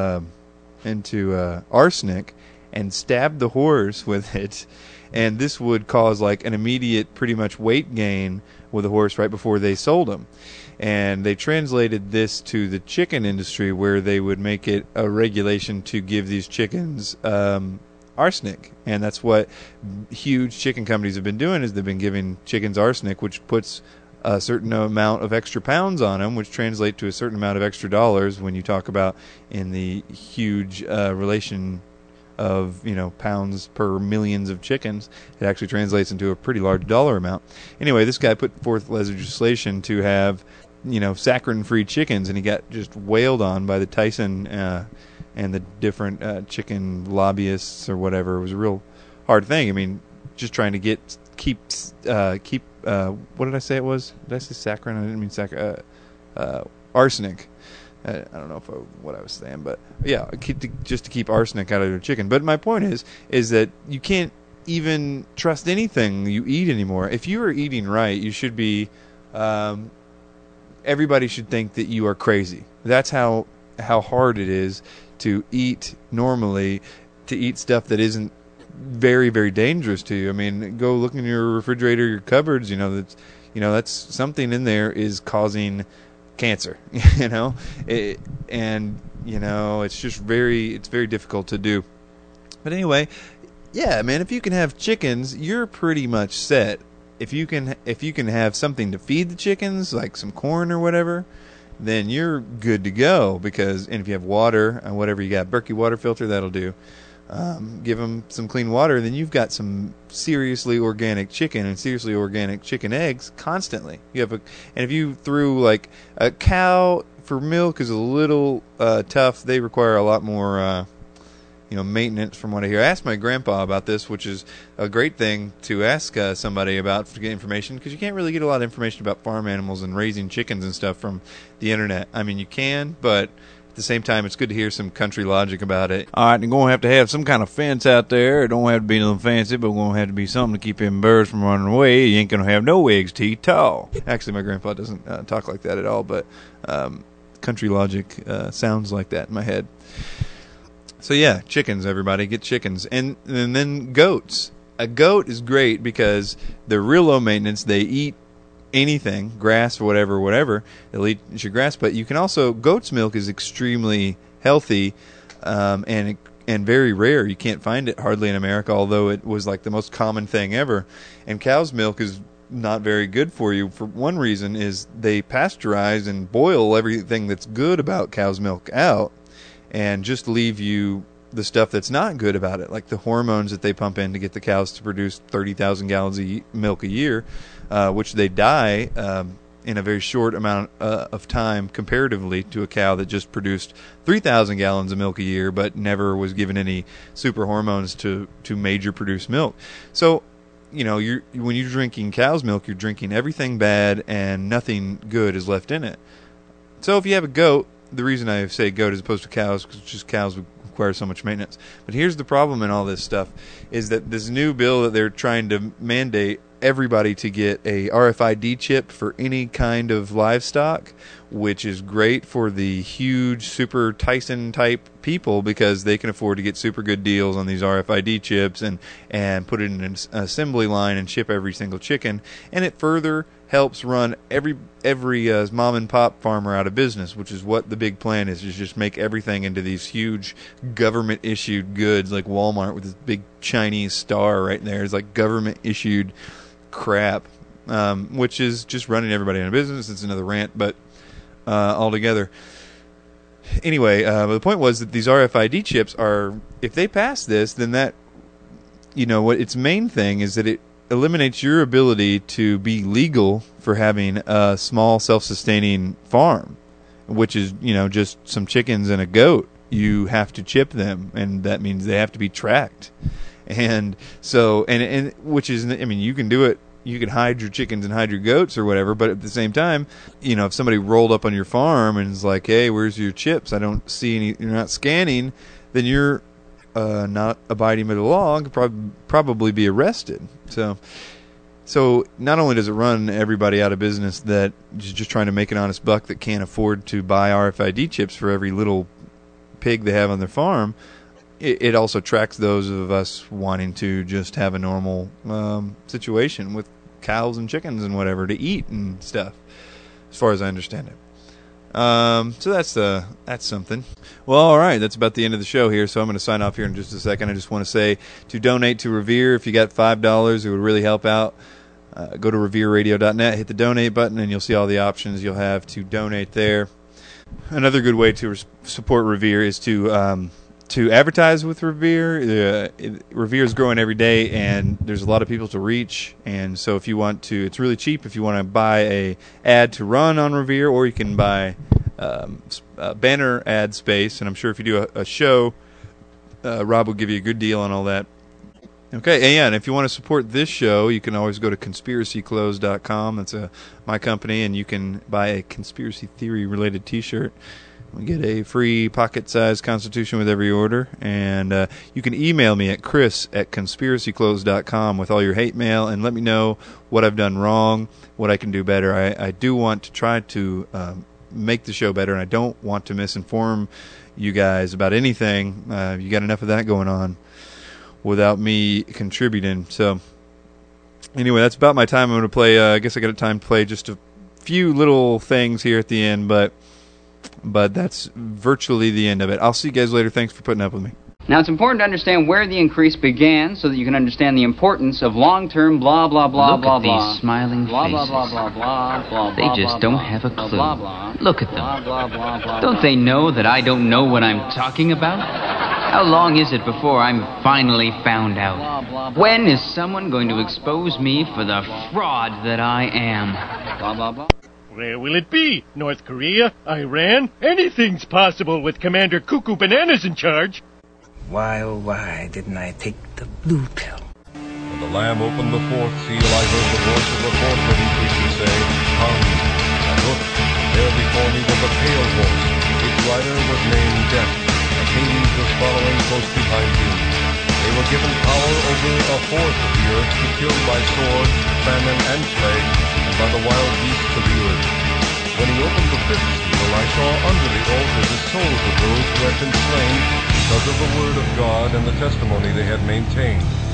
into arsenic and stab the horse with it, and this would cause an immediate pretty much weight gain with the horse right before they sold him. And they translated this to the chicken industry, where they would make it a regulation to give these chickens arsenic. And that's what huge chicken companies have been doing, is they've been giving chickens arsenic, which puts a certain amount of extra pounds on them, which translate to a certain amount of extra dollars when you talk about in the huge relation of pounds per millions of chickens. It actually translates into a pretty large dollar amount. Anyway, this guy put forth legislation to have saccharin-free chickens, and he got just wailed on by the Tyson and the different chicken lobbyists or whatever. It was a real hard thing. I mean, just trying to keep what did I say it was? Did I say saccharin? I didn't mean arsenic. I don't know what I was saying, but yeah, just to keep arsenic out of your chicken. But my point is that you can't even trust anything you eat anymore. If you are eating right, you should be. Everybody should think that you are crazy. That's how hard it is to eat normally, to eat stuff that isn't very, very dangerous to you. I mean, go look in your refrigerator, your cupboards. That's something in there is causing cancer, you know, and you know, it's very difficult to do. But anyway, yeah, man, if you can have chickens, you're pretty much set. If you can have something to feed the chickens, like some corn or whatever, then you're good to go. And if you have water and whatever you got, Berkey water filter, that'll do. Give them some clean water, then you've got some seriously organic chicken and seriously organic chicken eggs constantly. And if you threw like a cow for milk is a little tough. They require a lot more maintenance from what I hear. I asked my grandpa about this, which is a great thing to ask somebody about to get information, because you can't really get a lot of information about farm animals and raising chickens and stuff from the internet. I mean, you can, but at the same time, it's good to hear some country logic about it. All right, you're going to have some kind of fence out there. It don't have to be nothing fancy, but going to have to be something to keep them birds from running away. You ain't going to have no eggs to eat tall. Actually, my grandpa doesn't talk like that at all, but country logic sounds like that in my head. So yeah, chickens, everybody, get chickens. And then goats. A goat is great because they're real low maintenance. They eat anything, grass, whatever. They'll eat your grass. But you can also, goat's milk is extremely healthy and very rare. You can't find it hardly in America, although it was like the most common thing ever. And cow's milk is not very good for you. For one reason is they pasteurize and boil everything that's good about cow's milk out, and just leave you the stuff that's not good about it, like the hormones that they pump in to get the cows to produce 30,000 gallons of milk a year, which they die in a very short amount of time comparatively to a cow that just produced 3,000 gallons of milk a year but never was given any super hormones to major produce milk. So, when you're drinking cow's milk, you're drinking everything bad and nothing good is left in it. So if you have a goat, the reason I say goat as opposed to cows, because just cows would require so much maintenance. But here's the problem in all this stuff, is that this new bill that they're trying to mandate everybody to get a RFID chip for any kind of livestock, which is great for the huge super Tyson type people because they can afford to get super good deals on these RFID chips and put it in an assembly line and ship every single chicken. And it further helps run every mom and pop farmer out of business, which is what the big plan is just make everything into these huge government issued goods, like Walmart with this big Chinese star right there. It's like government issued crap, which is just running everybody out of business. It's another rant, but altogether. Anyway, the point was that these RFID chips are, if they pass this, then that, what its main thing is that it eliminates your ability to be legal for having a small self-sustaining farm, which is, just some chickens and a goat. You have to chip them, and that means they have to be tracked. And so, and which is, you can do it. You can hide your chickens and hide your goats or whatever, but at the same time, if somebody rolled up on your farm and is like, "Hey, where's your chips? I don't see any. You're not scanning," then you're not abiding by the law and could probably be arrested. So not only does it run everybody out of business that is just trying to make an honest buck that can't afford to buy RFID chips for every little pig they have on their farm, it also tracks those of us wanting to just have a normal situation with cows and chickens and whatever to eat and stuff, as far as I understand it. So that's something. Well, all right, that's about the end of the show here, so I'm going to sign off here in just a second. I just want to say to donate to Revere, if you got $5, it would really help out. Go to revereradio.net, hit the donate button, and you'll see all the options you'll have to donate there. Another good way to support Revere is to advertise with Revere. Revere is growing every day, and there's a lot of people to reach. And so if you want to, it's really cheap if you want to buy a ad to run on Revere, or you can buy banner ad space. And I'm sure if you do a show, Rob will give you a good deal on all that. Okay, and if you want to support this show, you can always go to conspiracyclothes.com. That's my company, and you can buy a conspiracy theory-related T-shirt. We get a free pocket-sized Constitution with every order, and you can email me at chris@conspiracyclothes.com with all your hate mail, and let me know what I've done wrong, what I can do better. I do want to try to make the show better, and I don't want to misinform you guys about anything. You got enough of that going on without me contributing. So anyway, that's about my time. I'm going to play, I guess I got time to play just a few little things here at the end, but that's virtually the end of it. I'll see you guys later. Thanks for putting up with me. Now, it's important to understand where the increase began so that you can understand the importance of long-term blah, blah, blah, Look blah, at blah. these smiling Blah, blah, faces. blah, blah, blah, blah, They blah, just blah, don't blah, have a blah, clue. blah, blah. Look at Blah, them. blah, blah, blah, Don't they know that I don't know what I'm talking about? How long is it before I'm finally found out? When is someone going to expose me for the fraud that I am? Blah, blah, blah. Where will it be? North Korea? Iran? Anything's possible with Commander Cuckoo Bananas in charge. Why, oh why didn't I take the blue pill? When the Lamb opened the fourth seal, I heard the voice of the fourth living creature say, "Come." I looked. There before me was a pale horse. Its rider was named Death, and Hades was following close behind him. They were given power over a fourth of the earth to kill by sword, famine, and plague, and by the wild beasts of the earth. When he opened the fifth seal, I saw under the altar the souls of those who had been slain because of the word of God and the testimony they had maintained.